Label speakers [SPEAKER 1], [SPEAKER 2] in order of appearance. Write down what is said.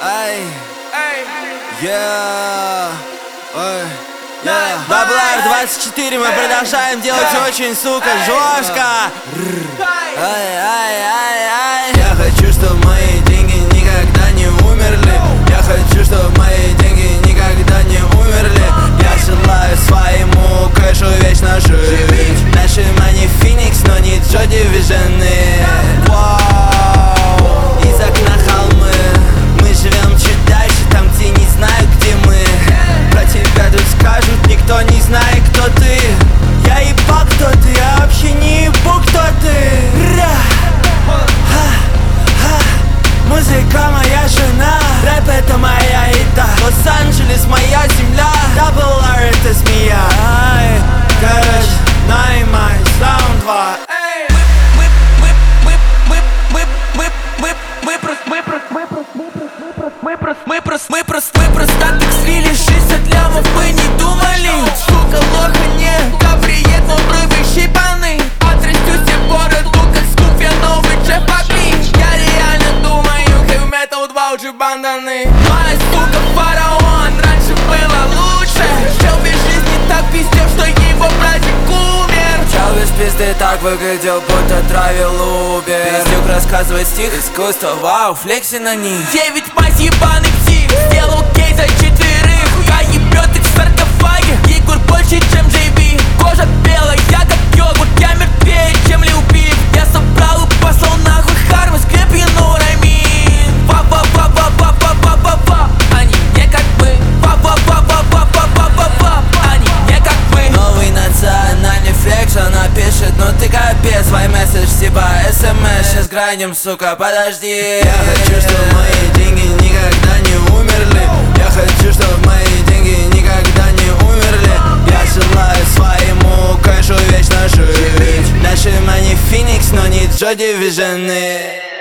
[SPEAKER 1] Ай, Даблар 24, мы продолжаем делать очень, сука, жестко. Я хочу, чтобы мои деньги никогда не умерли. Я хочу, чтобы мои деньги никогда не умерли. Я желаю своему кэшу вечно жить. Наши money Phoenix, но не Joy Division. Из окна холмы. Мы живем чуть дальше, там, где не знают, где мы. Про тебя тут скажут, никто не знает, кто ты. Я ебал, кто ты, я вообще не ебу, кто ты. Музыка моя жена, рэп это моя еда. Лос-Анджелес моя земля, Даблар это змея. Короче, Наймай, Саунд 2. Мы просто так свили 60 лямов, мы не думали. Сука, лоха не Гавриет, но брови щипаны. Отрастю себе бороду, как Скуп, я новый Джефф Бакли. Я реально думаю, хэви метал 2 уже банданы. Моя сука фараон, раньше было лучше. Чел без жизни так пиздел, что его братик умер. Чел без пизды так выглядел, будто травил Убер. Пиздюк рассказывает стих, искусство, вау, флекси на них. 9 мать ебаный псих, сделал кейс за 4. Хуя ебет их в саркофаге, Егор больше, чем JB. Кожа белая, как йогурт, я мертвее, чем Лил Пип. Я собрал и послал нахуй Харм, скрепи, ну раймин. Ва-ва-ва-ва-ва-ва-ва-ва. Они не как мы. Ва-ва-ва-ва-ва-ва-ва-ва. Они не как мы. Новый национальный флекс, она пишет, ну ты капец. Свой месседж типа СМС, сейчас грандим, сука, подожди. Я хочу, чтобы мои деньги никогда не умерли. Я хочу, чтобы мои деньги никогда не умерли. Я желаю своему кэшу вечно жить. Наши money Phoenix, но не Joy Division.